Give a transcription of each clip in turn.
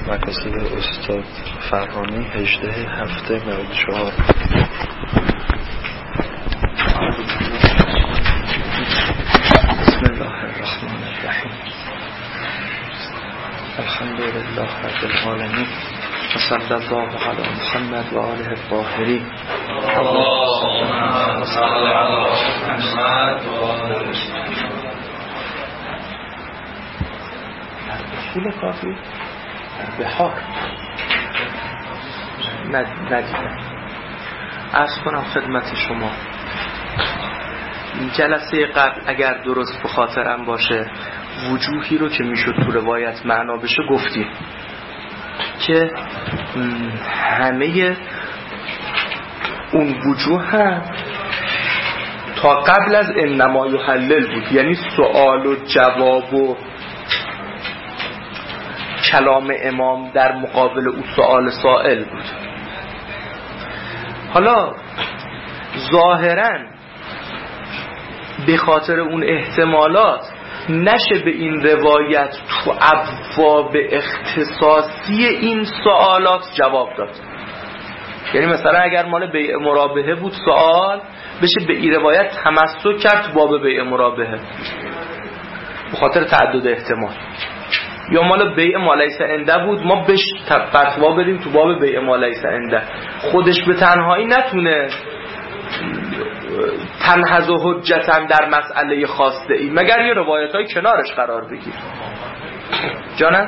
مقاصد استاد فرهانی 18/7/94. بسم الله الرحمن الرحیم. الحمد لله رب العالمین و صلی الله علی محمد و آله الطاهرین. اللهم صل علی محمد و آله اصول کافی بحار ندیدم. عرض کنم خدمت شما جلسه قبل اگر درست به خاطرم باشه وجوهی رو که میشد تو روایت معنا بشه گفتیم که همه اون وجوه هم تا قبل از انما یحلل بود، یعنی سوال و جواب و کلام امام در مقابل اون سوال سائل بود. حالا ظاهراً به خاطر اون احتمالات نشه به این روایت تو ابواب اختصاصی این سوالات جواب داد. یعنی مثلا اگر مال بیع مرابحه بود سوال بشه به این روایت تمسک کرد تو باب بیع مرابحه به خاطر تعدد احتمال، یا مال بیع مالیس عنده بود ما بهش فتوا بدیم تو باب بیع مالیس عنده. خودش به تنهایی نتونه تنحز و حجتن در مسئله خواسته ای مگر یه روایت های کنارش قرار بگیر. جانم؟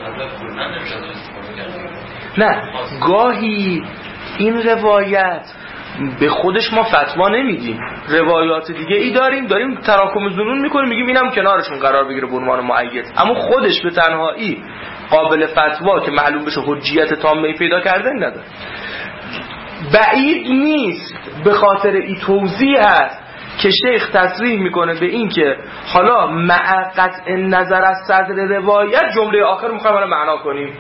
نه، گاهی این روایت به خودش ما فتوا نمیدیم، روایات دیگه ای داریم تراکم ظنون میکنیم میگیم اینم کنارشون قرار بگیره به عنوان مؤید، اما خودش به تنهایی قابل فتوا که معلوم بشه حجیت تامه پیدا کرده نداره. بعید نیست به خاطر این توضیح هست که شیخ تصریح میکنه به این که حالا مع قطع نظر از صدر روایت جمله آخر میخوایم حالا معنا کنیم،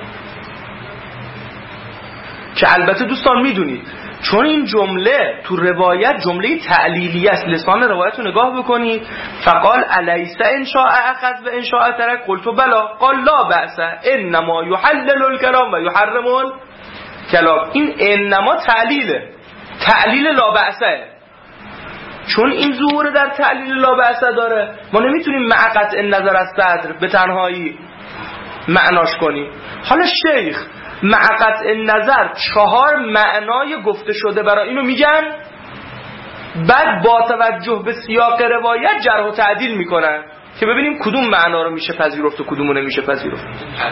که البته دوستان میدونید چون این جمله تو روایت جمله تعلیلی است، لسان روایت رو نگاه بکنید. فقال الیس ان شاء اخذ و ان شاء ترک قلت بلا قال لا باس انما یحلل الکلام و یحرم الکلام. این انما تعلیل لا بأسه، چون این ظهور در تعلیل لا بأسه داره ما نمیتونیم مع قطع نظر از صدر به تنهایی معناش کنیم. حالا شیخ مع قطع نظر 4 معنای گفته شده برای اینو میگن، بعد با توجه به سیاق روایت جرح و تعدیل میکنن که ببینیم کدوم معنا رو میشه پذیرفت و کدومو نمیشه پذیرفت.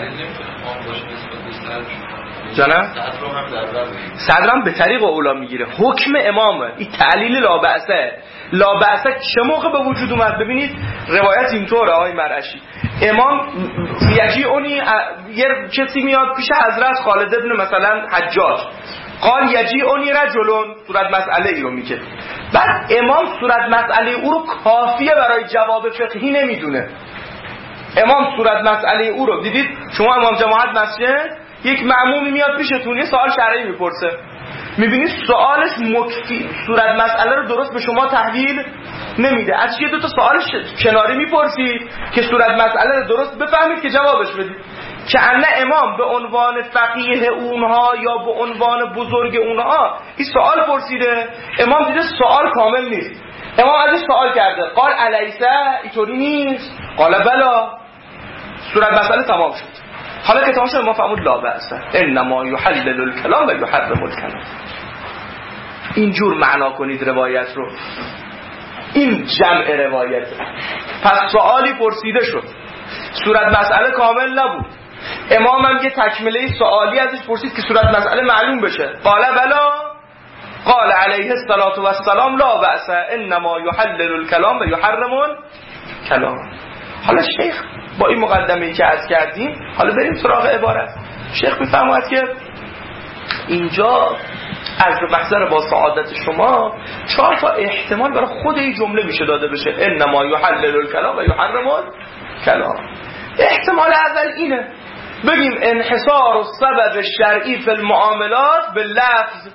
جانم؟ صدرم به طریق اولا میگیره، حکم امامه، این تعلیل لا بأسه چه موقع به وجود اومد؟ ببینید روایت اینطوره آقای مرعشی، امام یجیعونی یه کسی میاد پیش حضرت خالد ابن مثلا حجاج قال یجیعونی رجلون، صورت مسئله ای رو میگه، بعد امام صورت مسئله او رو کافیه برای جواب فقهی نمیدونه. امام صورت مسئله او رو دیدید شما امام جماعت مسجد یک معمومی میاد پیشتون یه سوال شرعی میپرسه، میبینید سوالش مکفی صورت مسئله رو درست به شما تحویل نمیده، از یه 2 تا سوالش کناری میپرسید که صورت مسئله رو درست بفهمید که جوابش بدید. که انه امام به عنوان فقیه اونها یا به عنوان بزرگ اونها این سوال پرسیده، امام دیده سوال کامل نیست، امام ازش سوال کرده قال الیسه اینطوری نیست، قال بلا، صورت مسئله تمام شد. حالا که تمام شد ما فهمود لا بأس انما یحلل الکلام و یحرم الکلام. اینجور معنا کنید روایت رو، این جمع روایت. پس سوالی پرسیده شد، صورت مسئله کامل نبود، امام هم یه تکمله سوالی ازش پرسید که صورت مسئله معلوم بشه، قال بلا قال علیه الصلاة و السلام لا بأس انما یحلل الکلام و یحرم الکلام. حالا شیخ با این مقدمه‌ای که عرض کردیم حالا بریم سراغ عبارت. شیخ میفرماید که اینجا از محضر با سعادت شما 4 تا احتمال برای خود این جمله میشه داده بشه، انما یحلل الکلام و یحرم الکلام. احتمال اول اینه بگیم انحصار السبب الشرعی فی المعاملات باللفظ،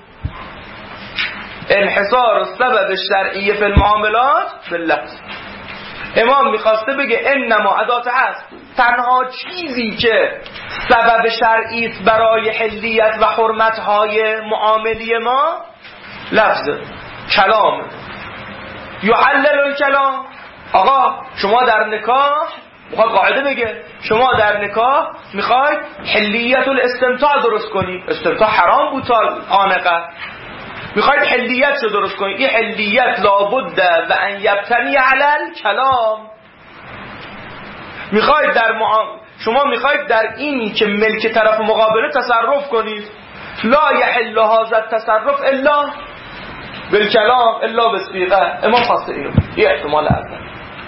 انحصار السبب الشرعی فی المعاملات باللفظ. امام میخواسته بگه انما ادات هست تنها چیزی که سبب شرعی است برای حلیت و حرمت‌های معاملی ما لفظ کلام. یحلل الکلام. آقا شما در نکاح میخواد قاعده بگه، شما در نکاح میخواید حلیت الاستمتاع درست کنید. استمتاع حرام بود تا آنقه، میخواید حلیت رو درست کنید. این حلیت لابد و ان یبتنی علی الکلام. میخواید شما میخواید در اینی که ملک طرف مقابله تصرف کنید. لا یحل هذا التصرف الا بالکلام الا بالصیغه. امام خواسته اینو. این احتمال اول.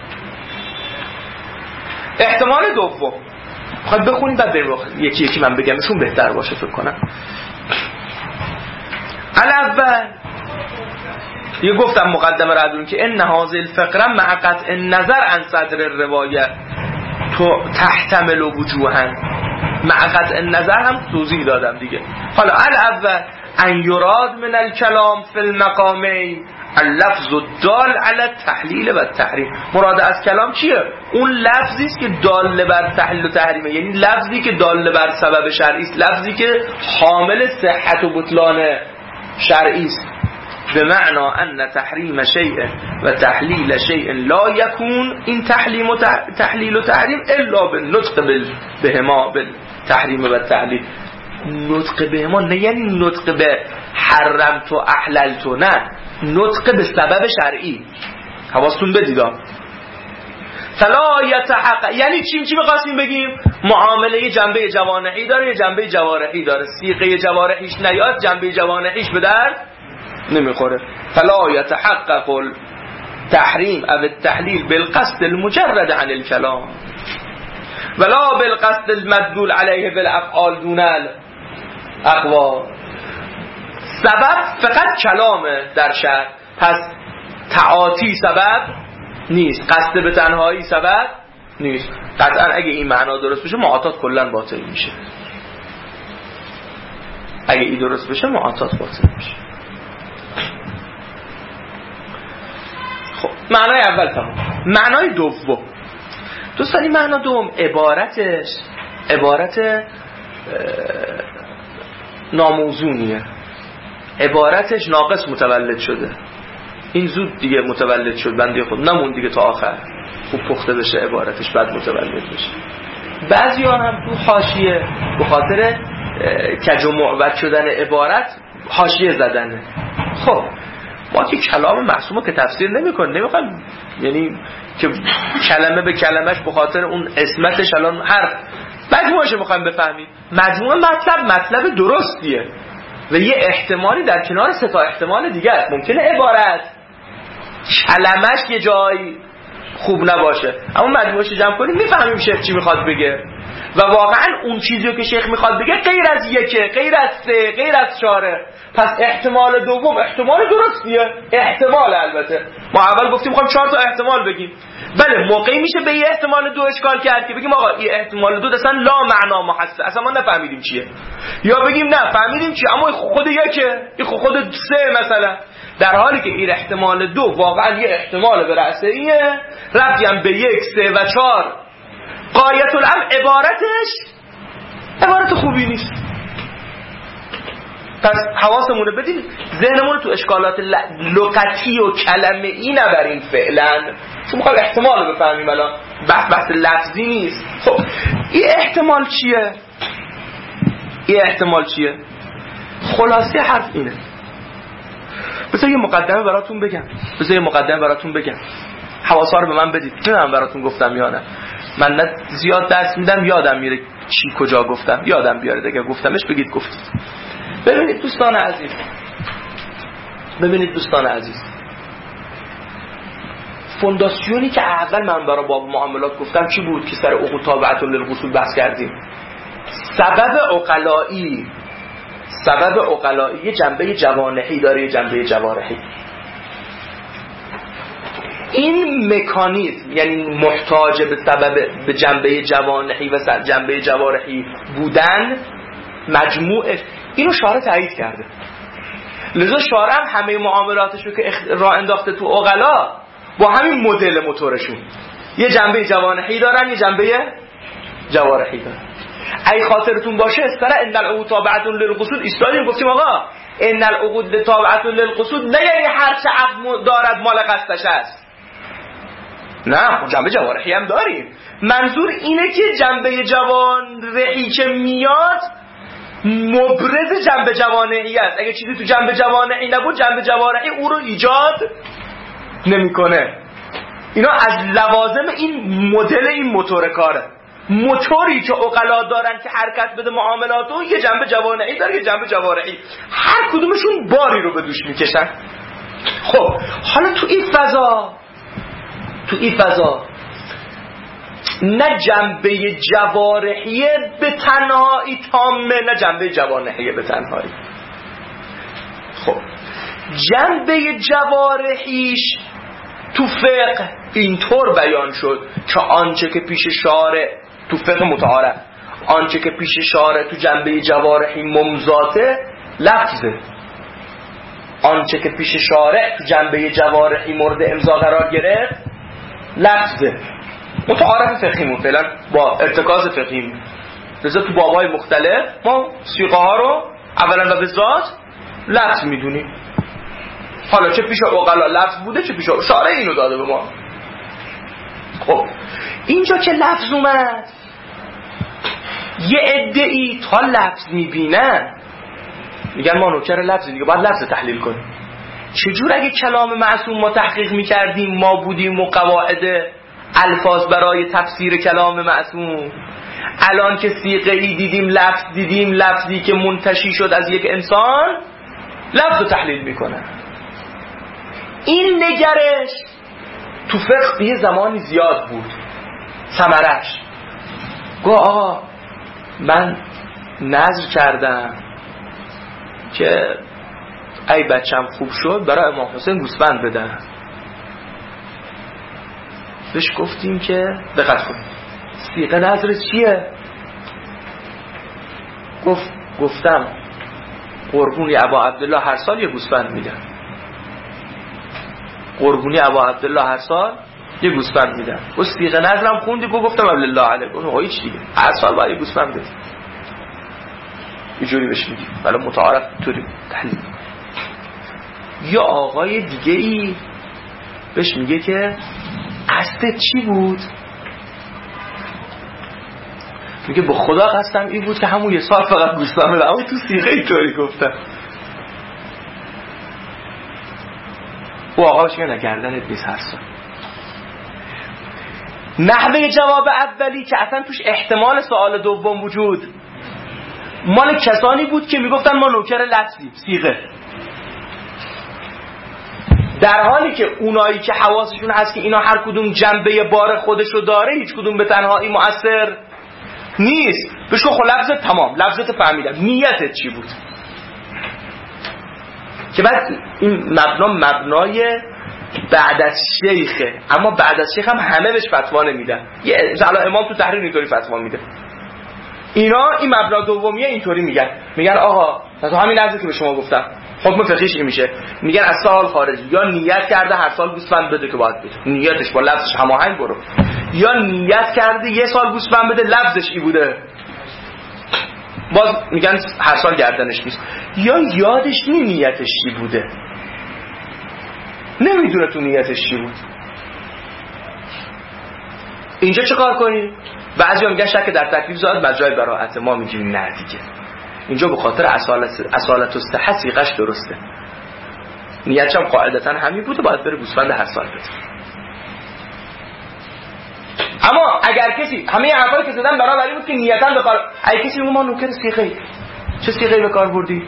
احتمال دوم خواهد بخونید بعد بریم یکی یکی من بگمشون بهتر باشه فکر کنم. الاول یه گفتم مقدمه ردون که ان هذه الفقره مع قطع النظر عن صدر الروایه تو تحتمل وجوها. مع قطع النظر هم توضیح دادم دیگه. حالا الاول ان یراد من الکلام فی المقامین اللفظ الدال علی التحلیل و التحریم. مراد از کلام چیه؟ اون لفظی است که دال بر تحلیل و تحریمه، یعنی لفظی که دال بر سبب شرعی است، لفظی که حامل صحت و بطلان شرعی است. به معنا ان تحریم شیء و تحلیل شیء لا یکون این تحلیل و تحریم الا بالنطق بهما بالتحریم و التحلیل. نطق بهما نه یعنی نطق به حرمت و احللت، نه، نطق به سبب شرعی. حواستون بدیدا. فلا یتحقق یعنی چی می‌خواستیم بگیم؟ معامله جنبه جوانحی داره، یه جنبه جوارحی داره. صیغه جوارحیش نیاد جنبه جوانحیش به درد نمیخوره. فلا یتحقق التحریم او التحلیل بالقصد المجرد عن الكلام ولا بالقصد المدلول علیه بالافعال دون الاقوال. سبب فقط کلامه در شرع، پس تعاطی سبب نیست، قصد به تنهایی سبب نیست. قطعا اگه این معنا درست بشه معاطات کلن باطل میشه. اگه این درست بشه معاطات باطل میشه. خب معنای اول تمام. معنای دوم دوستانی، معنا دوم عبارت ناموزونیه. عبارتش ناقص متولد شده. این زود دیگه متولد شد، بنده خود نمون دیگه تا آخر خوب پخته بشه عبارتش بعد متولد بشه. بعضیا هم تو حاشیه به خاطر کج و معبد شدن عبارت حاشیه زدنه. خب ما که کلام معصومه که تفسیر نمیخوایم یعنی که کلمه به کلمش به خاطر اون اسمتش الان هر مجموعش میخوایم بفهمیم. مجموعه مطلب درستیه و یه احتمالی در کنار سه تا احتمال دیگه است. ممکنه عبارت کلمش یه جایی خوب نباشه، اما مجموعش جمع کنیم میفهمیم شیخ چی میخواد بگه و واقعا اون چیزی که شیخ میخواد بگه غیر از یکه، غیر از سه، غیر از چاره. پس احتمال دوم احتمال درستیه. احتمال البته ما اول گفتیم میخوایم 4 تا احتمال بگیم. بله موقعی میشه به یه احتمال دو اشکال کرد که بگیم آقا این احتمال دو اصلا لا معنا محسن، اصلا ما نفهمیدیم چیه، یا بگیم نه فهمیدیم چیه اما خود یکه، این خود سه مثلا. در حالی که این احتمال دو واقعا یه احتمال به رأسه ایه، ربطی هم به 1، 3 و 4. غایت الامر عبارت خوبی نیست. پس حواسمون بدیم ذهنمون رو تو اشکالات لغتی و کلمه ای نبریم فعلا، چون میخوایم احتمال رو بفهمیم. الان بحث لفظی نیست. خب این احتمال چیه؟ خلاصه حرف اینه. بذار یه مقدمه براتون بگم. حواسا رو به من بدید. نمیدونم براتون گفتم یا نه. من نه زیاد درس میدم یادم میره چی کجا گفتم، یادم بیاره دیگه گفتمش بگید گفتید. ببینید دوستان عزیز، فونداسیونی که اول من برای باب معاملات گفتم چی بود که سر عقود تابعة للوصول بحث کردیم؟ سبب عقلایی یه جنبه جوانحی داره، یه جنبه جوارحی. این مکانیزم یعنی محتاج به جنبه جوانحی و جنبه جوارحی بودن مجموعه، اینو شارع تایید کرده. لذا شارع هم همه معاملاتشو که راه انداخته تو عقلا با همین مدل موتورشون، یه جنبه جوانحی دارن، یه جنبه جوارحی داره. ای خاطرتون باشه استرا ان العقود تابعه للقصود ایستادیم گفتیم آقا ان العقود تابعه للقصود نه یعنی هر چه عقد دارد مال قصدش است، نه جنبه جوارحی هم داریم. منظور اینه که جنبه جوارحی که میاد مبرز جنبه جوانحی است. اگه چیزی تو جنبه جوانحی نبود جنبه جوارحی او رو ایجاد نمیکنه. اینا از لوازم این مدل این موتور کاره. موتوری که عقلا دارن که حرکت بده معاملاتو یه جنبه جوانحی داره یه جنبه جوارحی، هر کدومشون باری رو به دوش میکشن. خب حالا تو این فضا نه جنبه جوارحی به تنهایی تامه نه جنبه جوانحی به تنهایی. خب جنبه جوارحیش تو فقه اینطور بیان شد که آنچه که پیش شارع تو فقه متعارف آنچه که پیش شارع تو جنبه جوارحی ممزاته لفظه، آنچه که پیش شارع تو جنبه جوارحی مورد امضا قرار گرفت لفظه. متعارف فقهیمون فعلا با ارتکاز فقهیمون لذا تو بابای مختلف ما صیغه ها رو اولا و به ذات لفظ میدونیم. حالا چه پیش عقلا لفظ بوده چه پیش شارع اینو داده به ما. خب اینجا که لفظ اومد یه عده‌ای تا لفظ میبینن میگن ما نوکر لفظ دیگه باید لفظ تحلیل کنیم. چجور اگه کلام معصوم ما تحقیق میکردیم ما بودیم و قواعد الفاظ برای تفسیر کلام معصوم، الان که صیغه‌ای دیدیم لفظی که منتشی شد از یک انسان لفظ تحلیل میکنن. این نگرش تو فقه یه زمانی زیاد بود. ثمرش گو آقا من نذر کردم که ای بچم خوب شد برای امام حسین گوسفند بدم. بهش گفتیم که دقت کنید صیغه نذر چیه؟ گفتم قربونی ابا عبدالله هر سال یه گوسفند میدم. قربونی ابا عبدالله هر سال یه گوسفند میدم. گفت صیغه نذرم خوندی؟ گفتم الله علیه. گفت هیچ دیگه هر سال باید یه گوسفند بدی. اینجوری بهش میگی ولی متعارف طوری تحلیل. یا آقای دیگه ای بهش میگه که قصدت چی بود؟ میگه به خدا قصدم این بود که همون یه سال فقط گوسفند بدم. اما تو صیغه اینطوری گفتم. او آقا بهش میگه نگردنت نیست هر سال. نحوه جواب اولی که اصلا توش احتمال سوال دوم وجود مال کسانی بود که میگفتن ما نوکر لفظیم صیغه، در حالی که اونایی که حواسشون هست که اینا هر کدوم جنبه بار خودشو داره هیچ کدوم به تنهایی مؤثر نیست. بهش خب لفظت تمام، لفظت فهمیدم، نیتت چی بود؟ که بعد این مبنای بعد از شیخه، اما بعد از شیخ هم همه بهش فتوا نمیدن. یه امام تو تحریر اینطوری فتوا میده. اینا این مبنا دومیه اینطوری میگن آقا تو همین لفظی که به شما گفتم حکم فقهیش این میشه. میگن از سال خارجی یا نیت کرده هر سال گوسفند بده که باید بده، نیتش با لفظش هماهنگ برو، یا نیت کرده یه سال گوسفند بده لفظش ای بوده باز میگن هر سال گردنش نیست، یا یادش نیتش چی بوده نمیدونه تو نیتش چی بود. اینجا چه کار کنی؟ بعضی هم میگن شک در تکلیف زاد مجرای براءت، ما میگیم نه دیگه اینجا به خاطر اصالت و صحت صیغه‌اش درسته، نیتش هم قاعدتا همین بوده باید بره گوسفند هر سال بده. اما اگر کسی همه حرفایی که زدن برابری بود که نیتاً به کار، اگه کسی میگه ما نوکر صیغه چه صیغه‌ای به کار بردی؟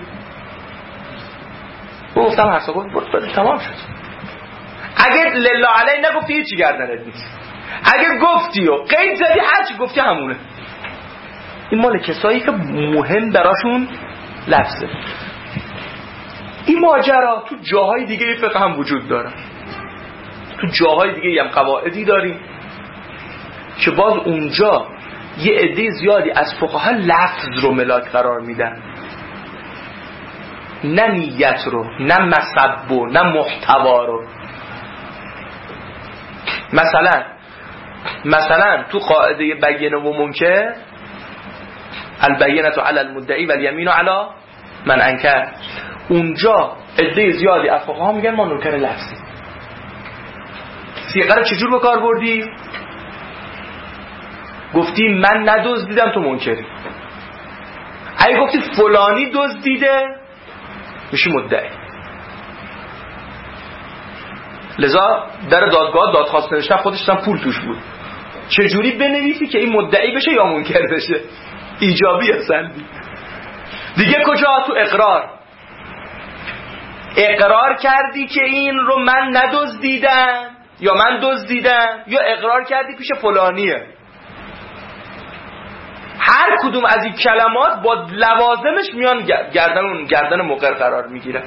گفتم هر سال بود تمام شد. اگه لله علی نگفتی هیچی گردنت نیست، اگه گفتی و قید زدی هر چی گفتی همونه. این مال کسایی که مهم براشون لفظه. این ماجرا تو جاهای دیگه فقه هم وجود داره، تو جاهای دیگه هم قواعدی داریم که باز اونجا یه عده زیادی از فقها لفظ رو ملاک قرار میدن، نه نیت رو، نه مصب رو، نه محتوا رو. مثلا مثلا تو قاعده بینه و منکر، البینه علی المدعی و الیمین علی من انکر، اونجا عده زیادی از فقها میگن ما نوکر لفظی. صیغه رو چجور به کار بردی؟ گفتی من ندزدیدم تو منکری. اگه گفتی فلانی دزدیده میشی مدعی. لذا در دادگاه دادخواست نوشتن خودش هم پول توش بود. چجوری بنویسی که این مدعی بشه یا منکر بشه؟ ایجابی یا سلبی؟ دیگه کجا؟ تو اقرار کردی که این رو من ندزدیدم یا من دزدیدم، یا اقرار کردی پیش فلانیه. هر کدوم از این کلمات با لوازمش میان گردن مقر قرار میگیره.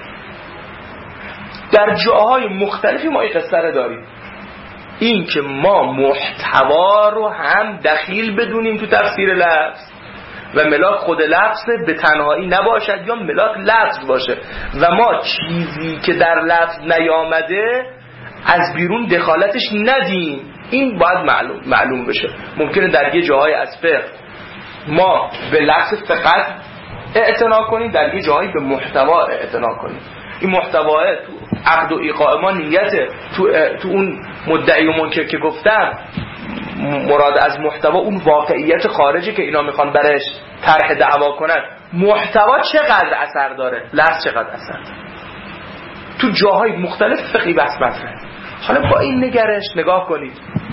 در جاهای مختلفی ما این قصه رو داریم، این که ما محتوا رو هم دخیل بدونیم تو تفسیر لفظ و ملاک خود لفظ به تنهایی نباشد یا ملاک لفظ باشه و ما چیزی که در لفظ نیامده از بیرون دخالتش ندیم. این باید معلوم بشه. ممکنه در یه جاهای از فقه ما به لفظ فقط اعتنا کنیم، در یه جاهایی به محتوا اعتنا کنیم. این محتوا تو عقد و ایقاع ما نیته. تو اون مدعی و منکر که گفتم، مراد از محتوا اون واقعیت خارجی که اینا میخوان برش طرح دعوا کنن. محتوا چقدر اثر داره، لفظ چقدر اثر داره. تو جاهای مختلف فقهی بحث مطرحه. حالا با این نگرش نگاه کنید.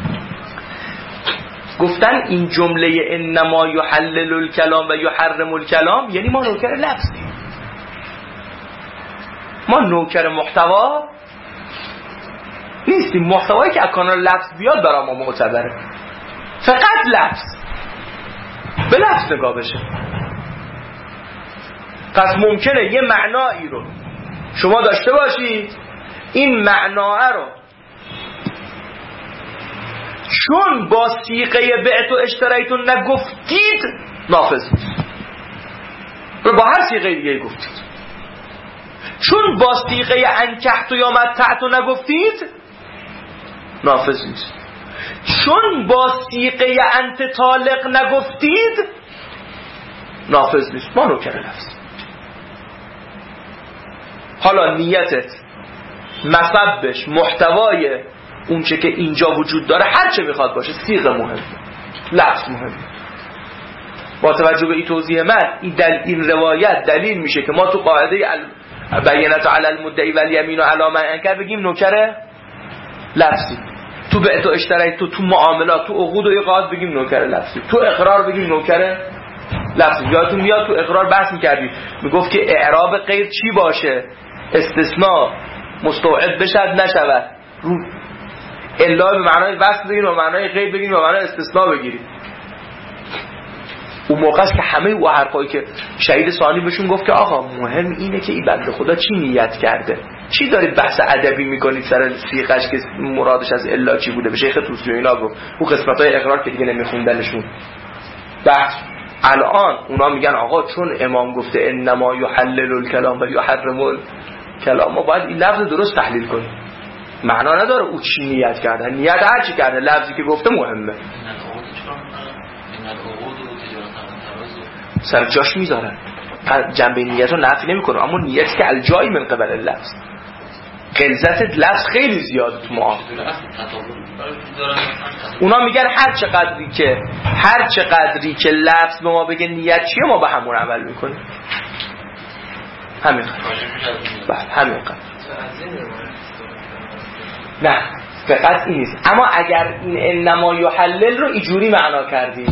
گفتن این جمله انما یحلل الکلام و یحرم الکلام، یعنی ما نوکر لفظیم، ما نوکر محتوا نیستیم. محتوایی که اکانال لفظ بیاد برای ما معتبره. فقط لفظ، به لفظ نگاه بشه. پس ممکنه یه معنایی رو شما داشته باشید، این معناه رو چون با صیغه بعت و اشتریت نگفتید نافذ نیست، با هر صیغه دیگه گفتید. چون با صیغه انکحت یا متعت نگفتید نافذ نیست. چون با صیغه انت طالق نگفتید نافذ نیست. ما نوکر لفظ. حالا نیتت، مسبش، محتوای اون چه که اینجا وجود داره هر چه میخواد باشه، صیغه مهمه، لفظ مهمه. با توجه به این توضیح من، این روایت دلیل میشه که ما تو قاعده بینت علی المدعی و الیمین علی من انکر بگیم نوکر لفظی. تو بعت و اشتریت، تو معاملات، تو عقود و ایقاعات بگیم نوکر لفظی. تو اقرار بگیم نوکر لفظی. یادتون میاد تو اقرار بحث میکردیم، میگفت که اعراب غیر چی باشه؟ استثناء مستوعب بشد نشود. رو الا به معنای وصل بگیریم و معنای غیر بگیریم و معنای استثناء بگیریم. اون موقع است که همه او حرفایی که شهید ثانی بهشون گفت که آقا مهم اینه که این بنده خدا چی نیت کرده. چی دارید بحث ادبی میکنید سر صیغه‌اش که مرادش از الا چی بوده؟ به شیخ طوسی و اینا گفت. اون قسمت‌های اقرار که دیگه نمیخوندنشون. بحث الان اونا میگن آقا چون امام گفته انما یحلل الکلام و یحرم الکلام، ما باید این لفظ درست تحلیل کنیم. معنا نداره او چی نیت کرده. نیت هر چی کرده، لفظی که گفته مهمه. سر جاش میذارن، جنبه نیت رو نفی نمیکنه، اما نیتی که الجایی من قبل اللفظ، غلظت لفظ خیلی زیاده تو معامله. اونا میگن هر چقدری که لفظ به ما بگه نیت چیه، ما به همون عمل میکنیم. همین قدر. نه فقط این نیست. اما اگر این انما یحلل رو اینجوری معنا کردی،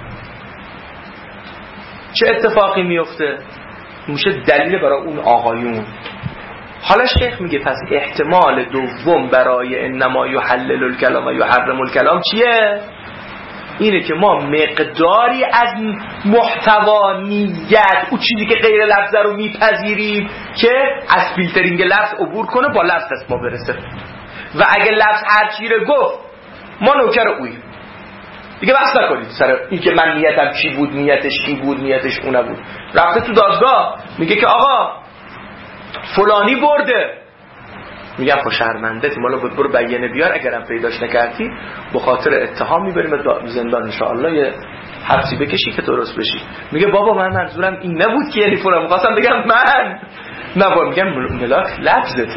چه اتفاقی میفته؟ میشه دلیل برای اون آقایون. حالا شیخ میگه پس احتمال دوم برای انما یحلل الکلام و یحرم الکلام چیه؟ اینه که ما مقداری از محتوا نیت، اون چیزی که غیر لفظه رو میپذیریم که از فیلترینگ لفظ عبور کنه با لفظ دست ما برسه. و اگه لفظ هر چی رو گفت ما نوکر اوی دیگه بحث نکنید سر این که من نیتم چی بود، نیتش کی بود، نیتش اون بود. رفته تو دادگاه میگه که آقا فلانی برده، میگم خب شرمنده مالا برو بیانه بیار، اگرم پیداش نکردی به خاطر اتهام میبریم زندان ان شاء الله یه حبسی بکشی که درست بشی. میگه بابا من منظورم این نبود که یعنی فلان، می‌خواستم بگم من نبود. میگم ملاک لفظته،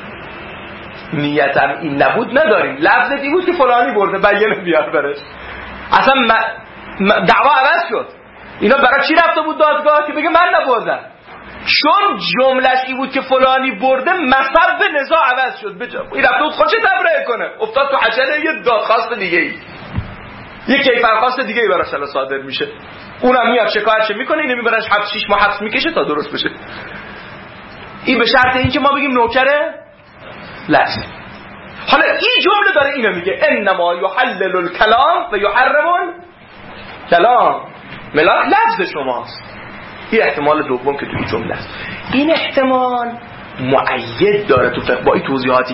نیتم این نبود، نداریم لفظت این بود که فلانی برده بیانه بیار برش. اصلا دعوا عوض شد. اینا برای چی رفته بود دادگاه که بگه من نبردم؟ چون جمله‌ش این بود که فلانی برده، مصب نزاع عوض شد. این رفته بود خودش تبرئه کنه، افتاد تو عجله یه دادخواست دیگه ای، یه کیفرخواست دیگه ای براش صادر میشه. اونم میاد شکایتش میکنه، اینو میبرنش 6 ماه حبس میکشه تا درست بشه. این به شرط اینکه ما بگیم نوکره لفظ. حالا این جمله داره اینو میگه انما یحلل الکلام و یحرم الکلام، ملاک لفظ شماست. این احتمال دوم که توی جمله است. این احتمال مؤید داره تو فقه. با این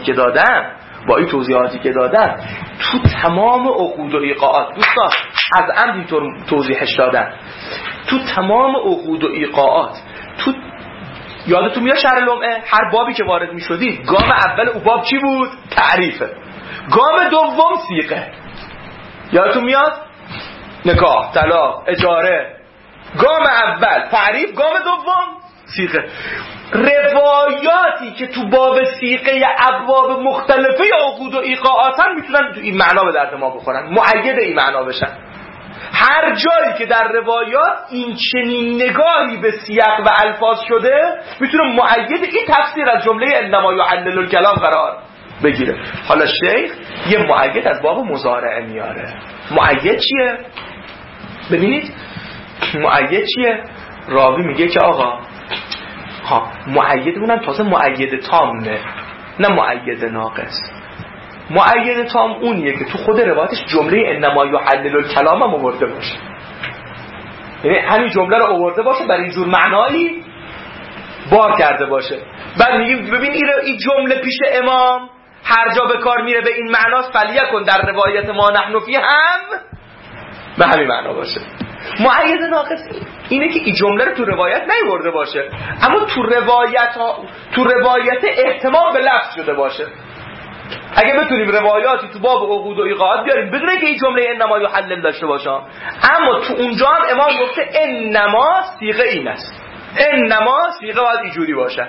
توضیحاتی که دادم تو تمام عقود و ایقاعات، دوستان از عمد اینطور توضیحش دادم، تو تمام عقود و ایقاعات، تو یادتون میاد شرح لمعه هر بابی که وارد میشدید گام اول او باب چی بود؟ تعریفه. گام دوم صیغه. یادتون میاد؟ نکاح، طلاق، اجاره. گام اول تعریف، گام دوم صیغه. روایاتی که تو باب صیغه ابواب مختلفه عقود و ایقاعاتن میتونن تو این معنا به درد ما بخورن، مؤید این معنا بشن. هر جایی که در روایات این چنین نگاهی به سیاق و الفاظ شده میتونه مؤید این تفسیر از جمله انما یحلل الکلام قرار بگیره. حالا شیخ یه مؤید از باب مضارعه میاره. مؤید چیه؟ ببینید مؤید چیه؟ راوی میگه که آقا مؤید اونم تازه مؤید تامه، نه مؤید ناقص. مؤید تام اونیه که تو خود روایتش جمله انما یحلل الکلام هم آورده باشه، یعنی همین جمله رو آورده باشه برای اینجور معنایی بار کرده باشه. بعد میگیم ببین این جمله پیش امام هر جا به کار میره به این معناست، فلیکن در روایت ما نحن فی هم به همین معنا باشه. مؤید ناقص اینه که این جمله رو تو روایت نیورده باشه، اما تو روایت احتمال به لفظ شده باشه. اگه بتونیم روایاتی تو باب عقود و ایقاعات بیاریم بدونه که این جمله انما یحلل داشته باشه، اما تو اونجا هم امام گفته انما صیغه این است، انما صیغه باید اینجوری باشه،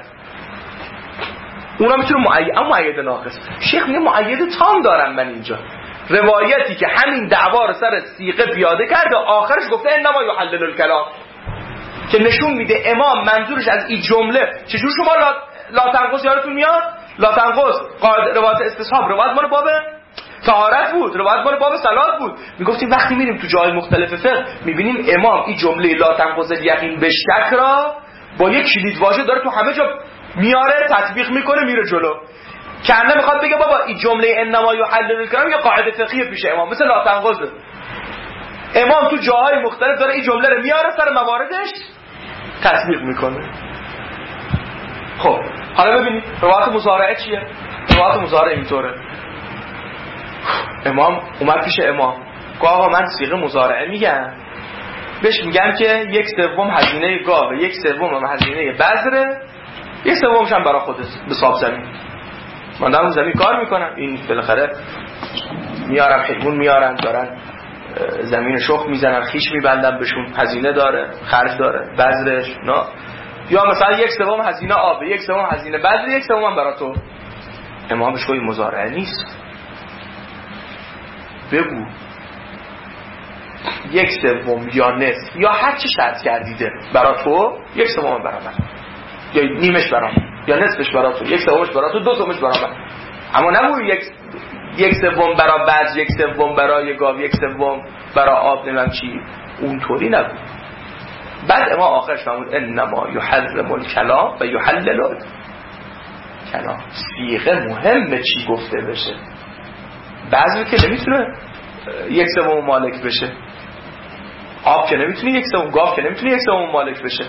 اونا میتونه مؤید. اما مؤید ناقص شیخ میگه مؤید تام دارم من اینجا، روایتی که همین دعوا رو سر صیغه پیاده کرده آخرش گفته انما یحلل الکلام، که نشون میده امام منظورش از این جمله چجور شما لا تنقص یادتون میاد؟ لا تنقص روایت استصحاب روایت مال باب طهارت بود، روایت مال باب صلات بود. میگفتیم وقتی میریم تو جای مختلف فقه میبینیم امام این جمله لا تنقص یقین به شک را با یک کلید واژه داره تو همه جا میاره، تطبیق میکنه، میره جلو. کنه میخواد بگه بابا این جمله انما یحلل الکلام یه قاعده فقهی پیش امام مثل لا تنقص. امام تو جاهای مختلف داره این جمله رو میاره سر مواردش تطبیق میکنه. خب حالا ببینید روایت مضارعه چیه؟ روایت مضارعه اینطوره، امام اومد پیش امام گفت آقا من صیغه مضارعه میگم، بهش میگم که 1/3 هزینه گاوه، 1/3 هزینه بذره، 1/3 هم برای خودت به صاحب زمین. من دارم زمین کار میکنم، این بالاخره میارم حیوان میارن دارن زمین شخم میزنن، خیش میبندن بهشون، هزینه داره، خرج داره، بذرش نه. یا مثلا 1/3 هزینه آب، 1/3 هزینه بذر، 1/3 هم برای تو. امامش کوئی مضارعه نیست، بگو 1/3 یا نصف یا هر چی شرط کردیده برای تو، 1/3 برای من، یا نیمش برای من، یا نصفش برای تو، 1/3 برای تو، 2/3 برای من. اما نمون 1/3 برای بذر، 1/3 برای گاو، 1/3 برای آب، نمیم چی، اونطوری نبود. بعد اما آخرش فرمود انما یحرم الکلام و یحلل الکلام. صیغه مهمه چی گفته بشه، بعضی که نمیتونه 1/3 مالک بشه، آب که نمیتونه 1/3، گاو که نمیتونه 1/3 مالک بشه.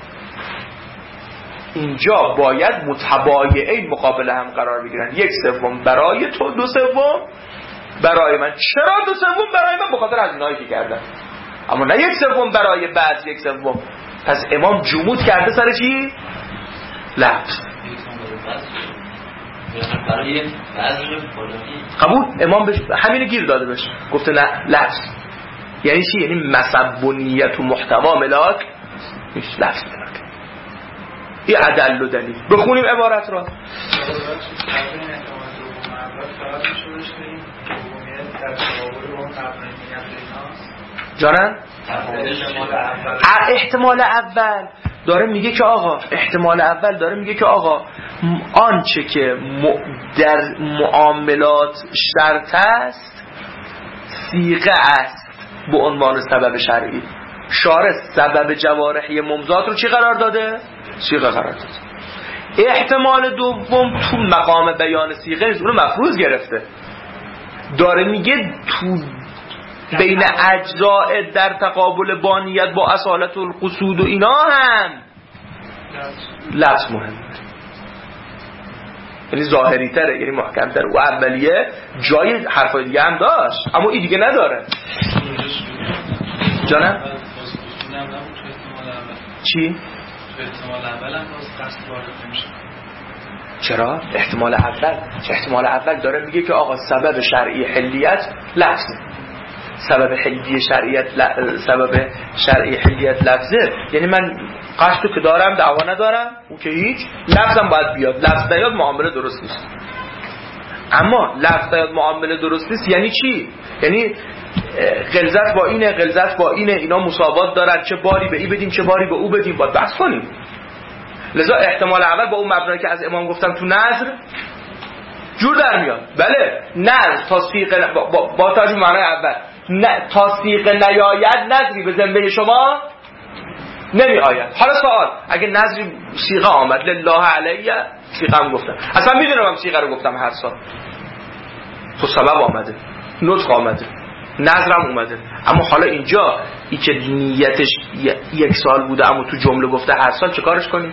اینجا باید متبایعین مقابل هم قرار بگیرن، 1/3 برای تو، 2/3 برای من. چرا 2/3 برای من؟ به خاطر هزینه‌ای که کردم، اما نه 1/3 برای بعض 1/3. پس امام جمود کرده سر چی؟ لفظ. برای بعضی فلانی قبول. امام بهش همین گیر داده بهش، گفته نه لفظ. یعنی چی؟ یعنی مسب و نیت و محتوا ملاک نیست، لفظ ملاک. این عدل و دلیل. بخونیم عبارت را. جانم؟ احتمال اول داره میگه که آقا آنچه که در معاملات شرط است صیغه است به عنوان سبب شرعی. شارع سبب جوارحی ممزات رو چی قرار داده؟ صیغه قرار داده. احتمال دوم تو مقام بیان صیغه نیست، اونو مفروض گرفته. داره میگه تو بین اجزاء در تقابل با نیت با اصالت القصود و اینا هم لفظ مهمه. یعنی ظاهری تره، یعنی محکم تره. و اولیه جای حرفای دیگه هم داشت اما این دیگه نداره. جانم؟ چی؟ احتمال اول هم باز قصد وارد نمیشه. چرا؟ احتمال اول داره میگه که آقا سبب شرعی حلیت لفظه. سبب شرعی حلیت لفظه. یعنی من قصدو که دارم دعوا ندارم، اون که هیچ، لفظم باید بیاد. لفظ نیاد معامله درست نیست. اما لفظ نیاد معامله درست نیست یعنی چی؟ یعنی غلظت با اینه اینا مساوات دارن، چه باری به این بدیم چه باری به او بدیم، باید بحث کنیم. لذا احتمال اول با اون مبنایی که از امام گفتم تو نظر جور در میاد. بله نظر تصدیق با توجه به معنای اول تصدیق نیاید نظری به ذمه شما نمی آید. حالا سوال، اگه نظری صیغه آمد لله علیه، صیغه هم گفتم، اصلا میدونم هم صیغه رو گفتم هر سال، تو سبب آمده، نطق آمده، نظرم اومده، اما حالا اینجا ای که نیتش یک سال بوده اما تو جمله گفته هر سال، چه کارش کنیم؟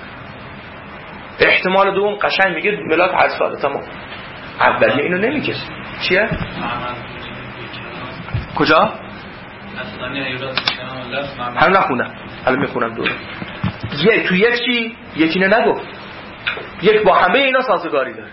احتمال دوم قشنگ میگه ملاک هر ساله، تمام. اولیه اینو نمیگه. چیه؟ کجا؟ هم نخونم، حالا میخونم دوره. تو یک چی؟ یکی نه نگفت. یک با همه اینا سازگاری داره.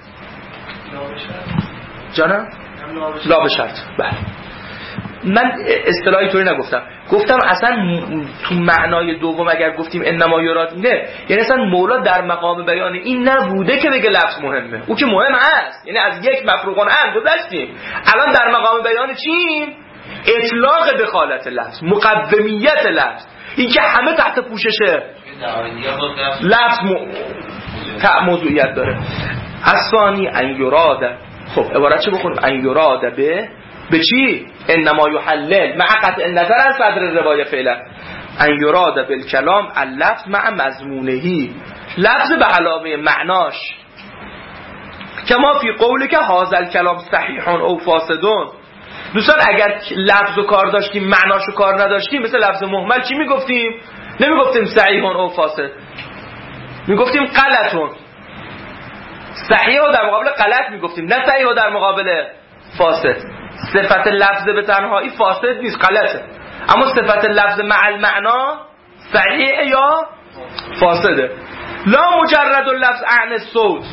جانم؟ لا به شرط. بله. من اصطلاحی طوری نگفتم، گفتم اصلا تو معنای دوم اگر گفتیم انما یراد نه، یعنی اصلا مولا در مقام بیان این نبوده که بگه لفظ مهمه. او که مهم هست، یعنی از یک مفروغان هم گذشتیم، الان در مقام بیان چیم؟ اطلاق دخالت لفظ، مقدمیت لفظ، این که همه تحت پوششه لفظ موضوعیت داره. الثانی ان یراد. خب عبارت چه بخونیم؟ ان یراد به چی؟ انما یحلل مع قطع النظر از صدر روایه فعلا. ان یراد بالکلام اللفظ مع مضمونهی، لفظ به علاوه معناش. کما فی قولی که هذا الکلام صحیح او فاسدون. دوستان اگر لفظ و کار داشتیم معناش و کار نداشتیم، مثل لفظ مهمل چی میگفتیم؟ نمیگفتیم صحیح او فاسد، میگفتیم غلطون. صحیح و در مقابل غلط میگفتیم، نه صحیح و در مقابل فاسد. صفت لفظ به تنهایی فاسد نیست، غلطه، اما صفت لفظ مع المعنا صحیح یا فاسده. لا مجرد اللفظ عن الصوت.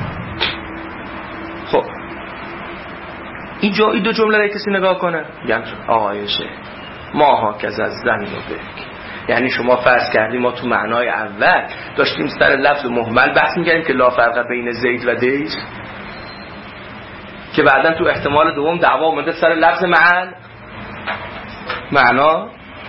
خب این دو جمله را کسی نگاه کنه، میگم آقای شیخ ما ها کز از زن و بک، یعنی شما فرض کردیم ما تو معنای اول داشتیم سر لفظ مهمل بحث می‌کردیم که لا فرق بین زید و دیس، که بعداً تو احتمال دوم دعوا اومده سر لفظ معنا.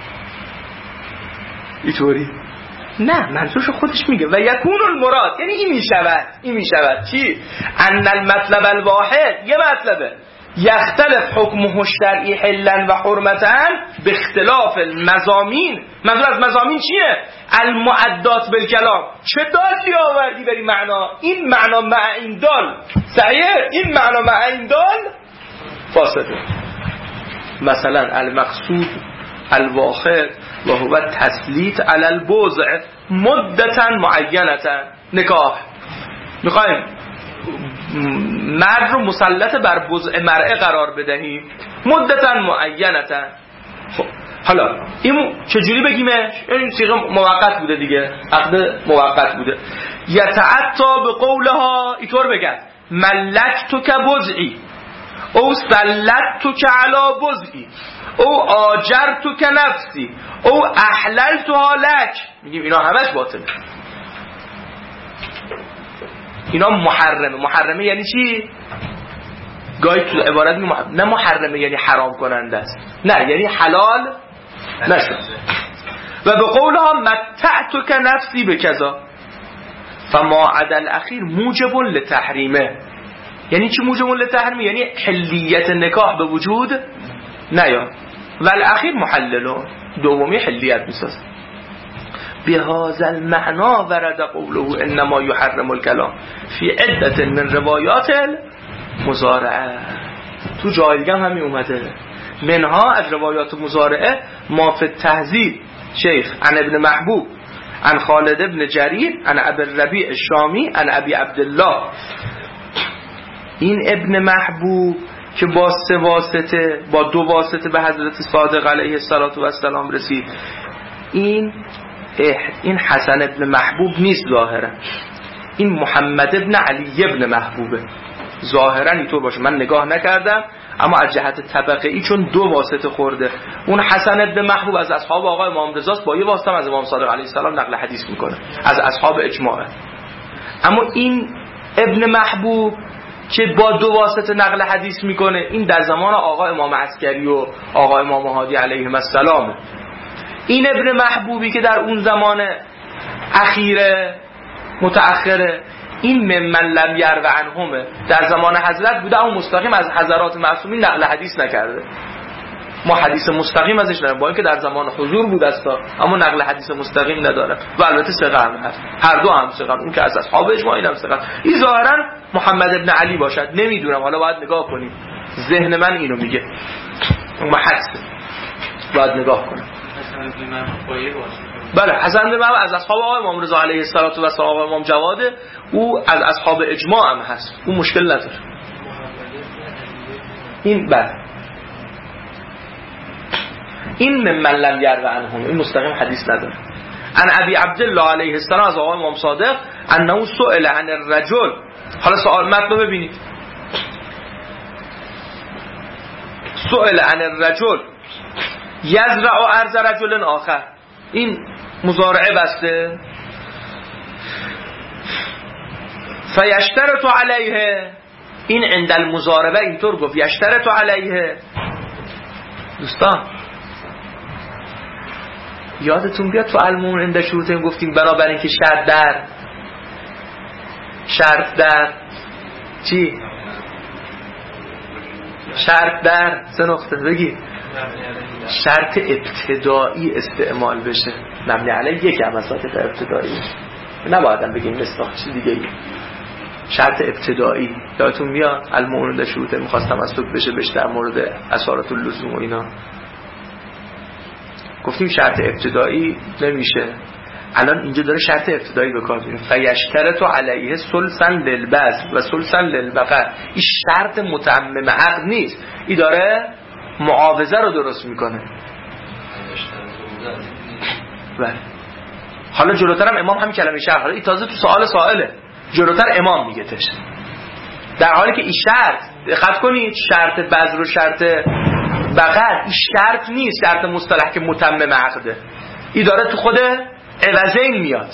اینطوری نه، منظورش خودش میگه و یکون المراد، یعنی این میشود چی؟ ان المطلب الواحد، یه مطلبه، یختلف حکمه الشرعی حلا و حرمتا به اختلاف المضامین. منظور از مضامین چیه؟ المعدات بالکلام. چه دالی آوردی بری معنا؟ این معنا مع این دال صحیح، این معنا مع این دال فاسده. مثلا المقصود الواحد و هو تسلیط علی البضع مدتا معینتا. نکاح میخوایم مرد رو مسلط بر بضع مرأه قرار بدهیم مدتا معینتا. خب حالا این چجوری بگیمش؟ این صیغه موقت بوده دیگه، عقد موقت بوده. یتعطا به قولها، اینطور بگن ملکتک بزعی او سلطتک علی بزعی او آجرتک نفسی او احللتها لک. میگیم اینا همش باطله، اینا محرمه یعنی چی؟ گاهی تو عبارت نه محرمه یعنی حرام کننده است، نه یعنی حلال نشد. و به قولها متعتک نفسی به کذا فما عدا الاخیر موجب لتحریمه. یعنی چی موجب لتحریمه؟ یعنی حلیت نکاح به وجود نیاد و الاخیر محللون، دومی حلیت میسازه. بهذا المعنى ورد قوله انما يحرم الكلام في عدة من روایات المزارعه. تو جای دیگه هم همین اومده، منها از روایات مزارعه ما فی التهذیب شیخ عن ابن محبوب عن خالد ابن جریر عن ابی الربیع الشامی عن ابی عبدالله. این ابن محبوب که با 3 واسطه با 2 واسطه به حضرت صادق علیه السلام رسید، این حسن ابن محبوب نیست ظاهرا، این محمد ابن علی ابن محبوبه ظاهرا اینطور باشه، من نگاه نکردم، اما از جهت طبقه ای چون 2 واسطه خورده. اون حسن ابن محبوب از اصحاب آقای امام رضاست، با 1 واسطه از امام صادق علیه السلام نقل حدیث میکنه، از اصحاب اجماعه. اما این ابن محبوب که با 2 واسطه نقل حدیث میکنه، این در زمان آقای امام عسکری و آقای امام هادی علیهم السلام. این ابن محبوبی که در اون زمان اخیره متأخره، این ممن لم یرو عنهمه، در زمان حضرت بوده اما مستقیم از حضرات معصومین نقل حدیث نکرده. ما حدیث مستقیم ازش نداریم، با اینکه در زمان حضور بود استا، اما نقل حدیث مستقیم نداره. و البته ثقه هم هست، هر دو هم ثقه، اون که از اصحاب اجماع، این هم ثقه. این ظاهرا محمد ابن علی باشد، نمیدونم، حالا باید نگاه کنیم، ذهن من اینو میگه، اما حدث باید نگاه کنم. بله حسن بن محبوب از اصحاب آقای امام رضا علیه السلام و آقای امام جواده، او از اصحاب اجماع هم هست، او مشکل نداره. این بله این ممن لم یرو عنهم، این مستقیم حدیث نداره. عن ابی عبدالله علیه السلام از آقای امام صادق انه سئل عن الرجل. حالا سوال متن ببینید، سئل عن الرجل یزرع ارض رجل آخر. این مزارعه بسته، فیشترط علیه، این عند المزاربه اینطور گفت یشترط علیه. دوستان یادتون بیاد تو المون عند شروطه گفتیم بنابر اینکه شرط در چی؟ شرط در 3 نقطه بگید شرط ابتدایی استعمال بشه، مبنی علیه یک هم از شرط ابتدایی، نبایدم بگیم مصداق چی دیگه ای. شرط ابتدایی یادتون میاد المون شروطه میخواستم از تو بشه در مورد اسارت اللزوم و اینا گفتیم شرط ابتدایی نمیشه، الان اینجا داره شرط ابتدایی به کار میبره. فیشترط علیه ثلثا للبذل و ثلثا للبقاء. این شرط متمم عقد نیست، این داره معاوضه رو درست میکنه. بله حالا جلوتر هم امام همین کلمه شرط، حالا این تازه تو سوال سائله، جلوتر امام میگه تش، در حالی که این شرط دقت کنید، شرط بذل و شرط بقاء این شرط نیست، شرط مصطلح که متمم عقده، این داره تو خود عوضین میاد.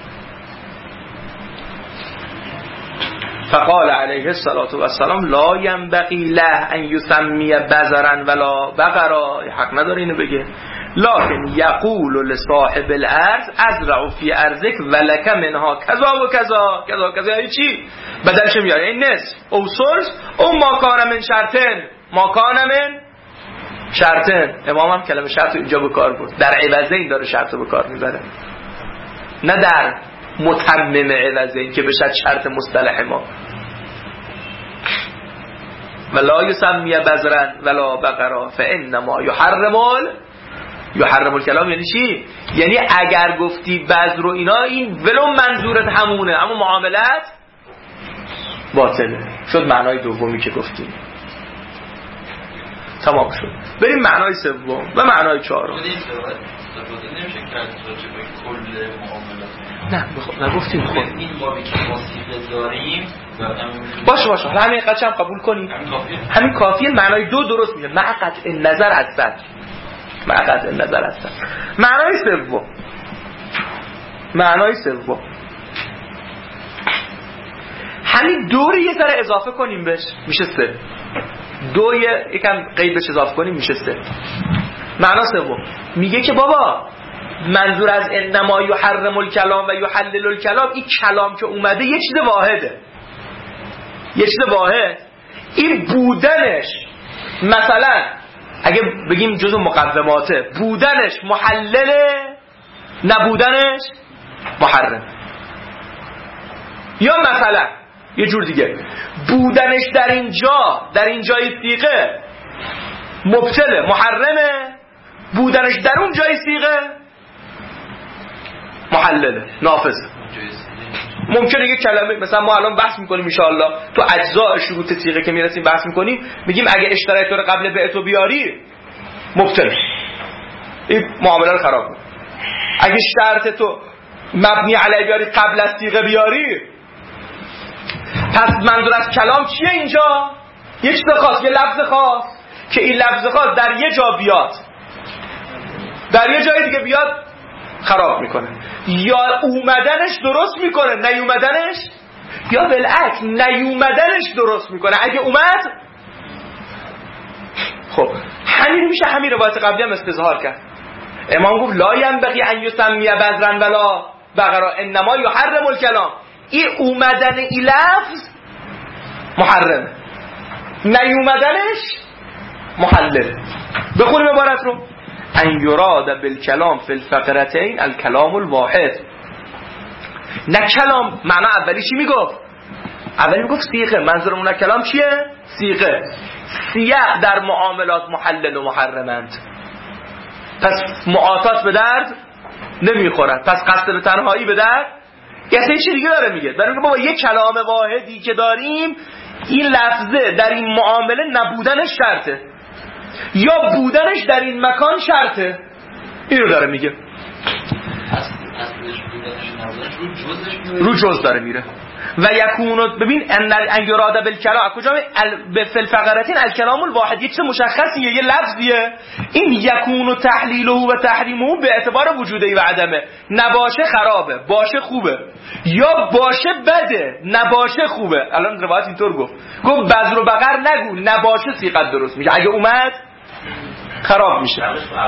فقال علیه السلام لا ینبغی له ان یسمی بذرا ولا بقرا، حق نداره اینو بگه، لكن یقول لصاحب الارض ازرع فی ارضک ولک منها کذا و کذا کذا کذا. یعنی چی؟ بدلش میاره این نصف او ثلث او ما کان من شرطن، ما کان من شرطن. امام هم کلمه شرط اینجا به کار برد، در عوضین داره شرط به کار میبره، نه در متمم عوضین که بشه شرط مصطلح ما. ولا یسمی بذرا ولا بقرا فانما یحرم الکلام. یعنی چی؟ یعنی اگر گفتی بذر و اینا، این ولو منظورت همونه اما معاملت باطله. شد معنای دومی که گفتیم. تمام شد. بریم معنای سوم و معنای چهارم. نمیشه کرد راجع به کل معاملات. نه نگفتیم خود این بابی که واسطه داریم باشه حالا همین قضیه هم قبول کنیم، همین کافیه. معنای دو درست میشه مع قطع نظر از صدر. معنای سوم همین دوری یه ذره اضافه کنیم بهش میشه 3. دو یکم قید بهش اضافه کنیم میشه 3. معنا سوم میگه که بابا منظور از انما یحرم الکلام و یحلل الکلام، این کلام که اومده یه چیز واحده، یه چیز واحد. این بودنش مثلا اگه بگیم جزء مقدماته، بودنش محلله، نبودنش محرم. یا مثلا یه جور دیگه، بودنش در این جای صیغه مبتله محرمه، بودنش در اون جای صیغه محلله نافذه. ممکنه یه کلمه مثلا ما الان بحث میکنیم ان شاء الله تو اجزاء شروط صیغه که میرسیم بحث میکنیم، میگیم اگه اشترای تو رو قبل بعتو بیاری مبتله، این معامله رو خراب میکنه. اگه شرط تو مبنی علی بیاری قبل از صیغه بیاری، پس منظور از کلام چیه اینجا؟ یک چیز خاص، یه لفظ خاص که این لفظ خاص در یه جا بیاد در یه جای دیگه بیاد خراب میکنه، یا اومدنش درست میکنه نیومدنش، یا بالعکس نیومدنش درست میکنه اگه اومد. خب همین میشه همین روایت قبلی هم استظهار کرد. امام گفت لا ینبغی ان یسمی بذرا ولا بقرا انما یحرم الکلام. این اومدن این لفظ محرمه، نیومدنش محلل. بخونیم عبارت رو. ان یراد بالکلام فی الفقرتین الکلام الواحد. نه کلام معنا اولی چی میگفت؟ اولی میگفت صیغه. منظورمون از کلام چیه؟ صیغه. سیاق در معاملات محلل و محرمند، پس معاطات به درد نمیخورد، پس قصد به تنهایی به درد. یه چیز دیگه داره میگه، برای اینکه بابا یه کلام واحدی که داریم، این لفظه در این معامله نبودنش شرطه یا بودنش در این مکان شرطه. این رو داره میگه. رو جز داره میره. و یکونو ببین ان یراد بالکلام کجا به الفقرتین الکلام الواحد، یه چیز مشخصیه، یه لفظیه. این یکونو تحلیله و تحریمه به اعتبار وجوده و عدمه. نباشه خرابه، باشه خوبه، یا باشه بده نباشه خوبه. الان روایت اینطور گفت بذر و بقر نگو، نباشه صیغت درست میشه، اگه اومد خراب میشه.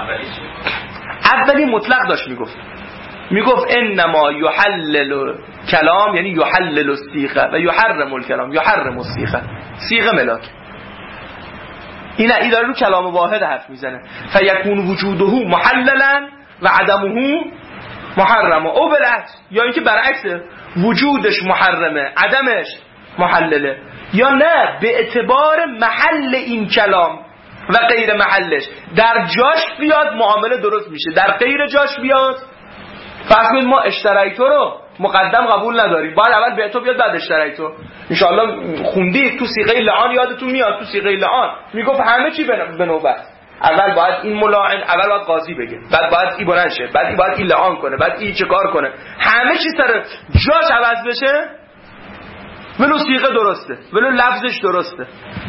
اولی مطلق داشت میگفت انما یحلل کلام یعنی یحلل الصیغه و یحرم الکلام یحرم الصیغه. صیغه ملاک. این داره رو کلام واحد حرف میزنه. فیکون وجوده محللا و عدمه محرم. او بالعکس، یا اینکه برعکسه، وجودش محرمه عدمش محلله، یا نه به اعتبار محل این کلام و غیر محلش در جاش بیاد معامله درست میشه، در غیر جاش بیاد. فرض کنید ما اشترایتو رو مقدم قبول نداریم، باید اول بعتو بیاد بعد اشترایتو. ان شاء الله خوندید تو صیغه لعان، یادتون میاد تو صیغه لعان میگفت همه چی به نوبت. اول باید این ملاعن، اول باید قاضی بگه، بعد باید این بلند شه، بعد این باید این لعان کنه، بعد این چه کار کنه، همه چی سر جاش عوض بشه. ولو صیغه درسته، ولو لفظش درسته.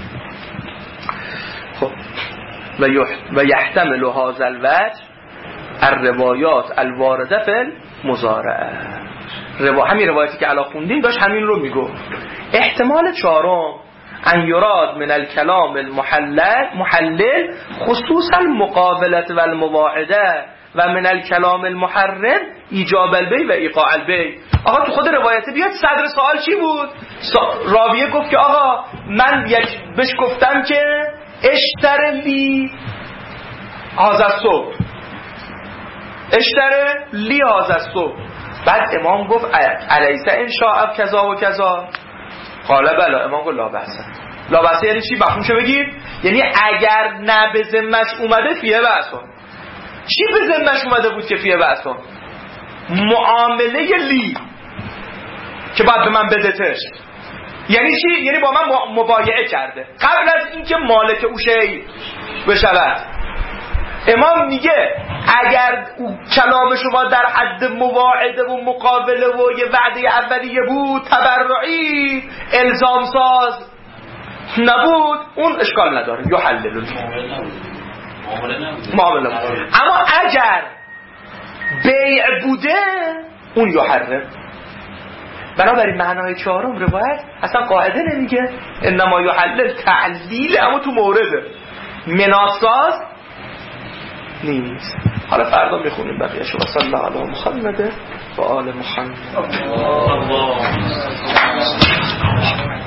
خب و یحتمل هذا الوجه الروایات الوارده فی المضارعه. همین روایتی که الان خوندیم داشت همین رو میگو. احتمال چهارم ان یراد من الکلام المحلل خصوصا المقابلت و المواعده و من الکلام المحرم ایجاب البی و ایقاع البی. آقا تو خود روایته بیاد صدر سوال چی بود؟ راویه گفت که آقا من بهش گفتم که اشتر لی هذا الصبح، اشتر لی هذا الصبح. بعد امام گفت الیس ان شاء کذا و کذا؟ قال بلا. امام گفت لا بأس. لا بأس یعنی چی؟ بخونشو بگیر، یعنی اگر نه به ذمش اومده فیه بأسون. چی به ذمش اومده بود که فیه بأسون؟ معامله لی که بعد به من بدتش، یعنی چی؟ یعنی با من مبایعه کرده قبل از اینکه مالک او شی بشود. امام میگه اگر کلام شما در حد مواعده و مقابله و یه وعده اولیه بود، تبرعی الزام ساز نبود، اون اشکال نداره، یحلل معامله نبود. اما اگر بیع بوده اون یحرم. بنابراین معنای چهارم روایت اصلا قاعده نمیگه انما یحلل، تعلیل اما تو مورده مناساز نیست. حالا فردا میخونیم بقیه‌شو. صلی الله علی محمد و آل محمد.